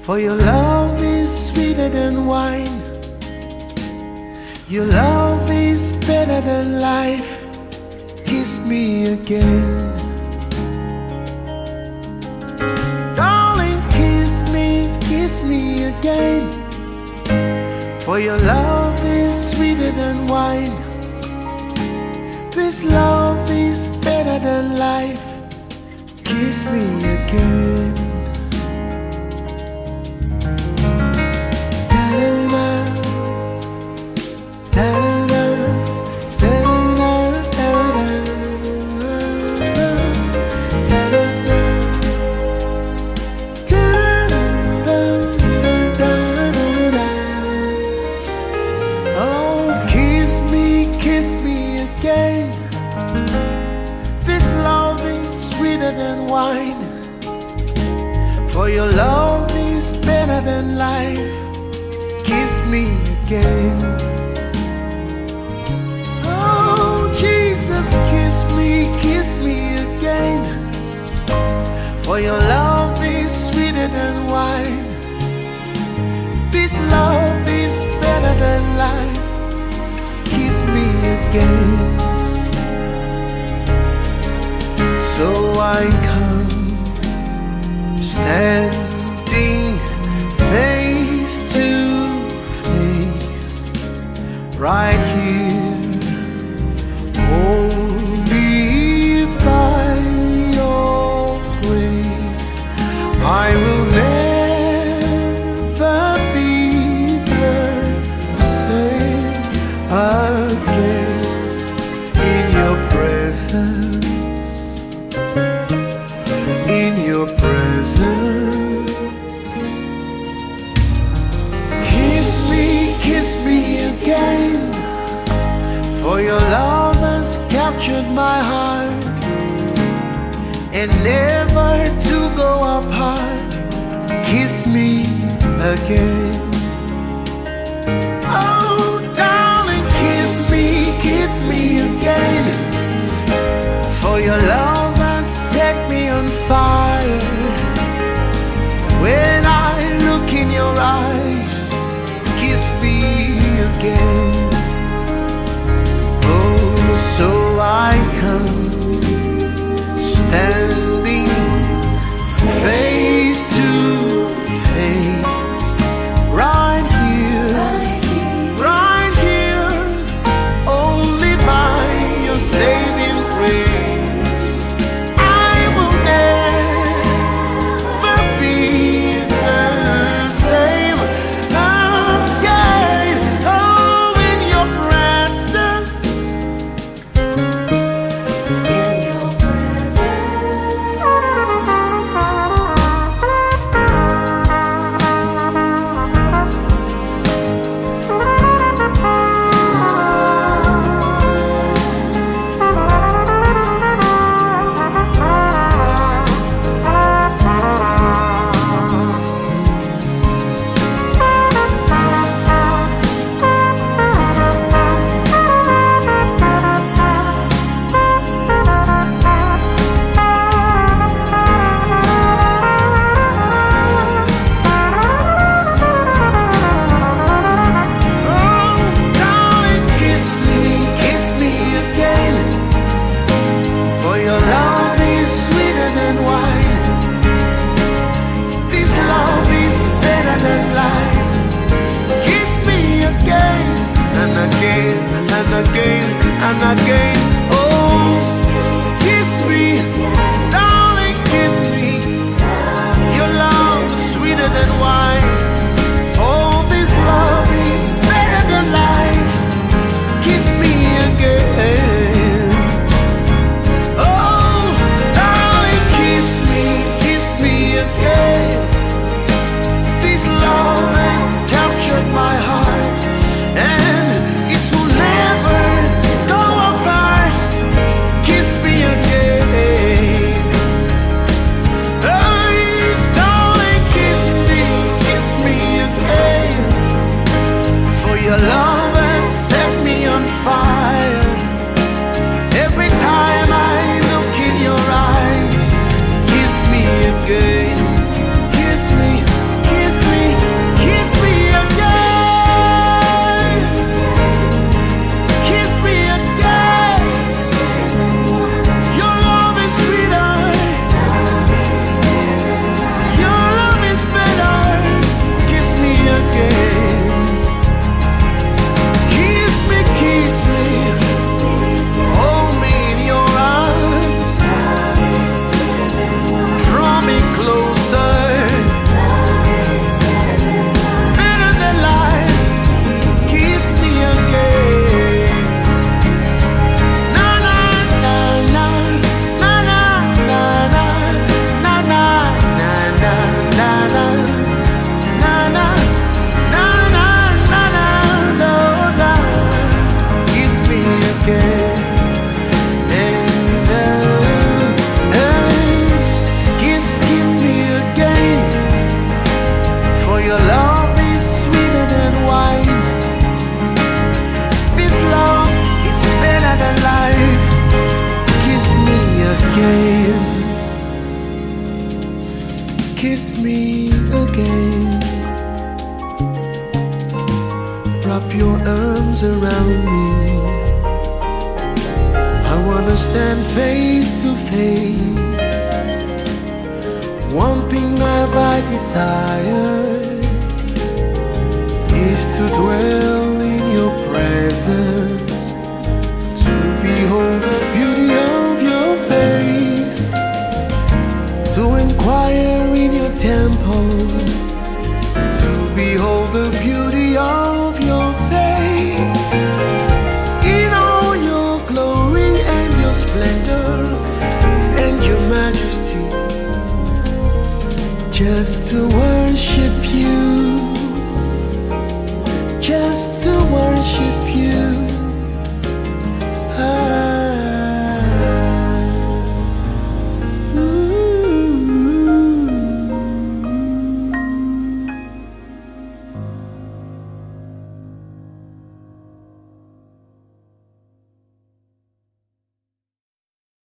For your love is sweeter than wine. Your love is better than life. Kiss me again. Darling, kiss me again. For your love is sweeter than wine. This love is better than life. Kiss me again. Than wine, for your love is better than life. Kiss me again. Oh Jesus, kiss me again. For your love is sweeter than wine. This love is better than life. Kiss me again. So I come standing face to face right here, only by your grace. I will never be the same again in your presence. In your presence, kiss me again. For your love has captured my heart, and never to go apart. Kiss me again. Oh darling, kiss me again. For your love has set me on fire. When I look in your eyes, kiss me again. Oh, so I come standing face to face right here, only by your saving grace. Again and again, oh, kiss me, darling, kiss me. Your love is sweeter than wine. For this love is better than life. Kiss me again. Oh, darling, kiss me again. This love has captured my heart, and it will never go apart. arms around me. I wanna stand face to face. One thing have I desired, is to dwell in your presence, to behold the beauty of your face, to inquire in your temple, to behold the beauty of your face, in all your glory and your splendor and your majesty, just to worship you, just to worship you.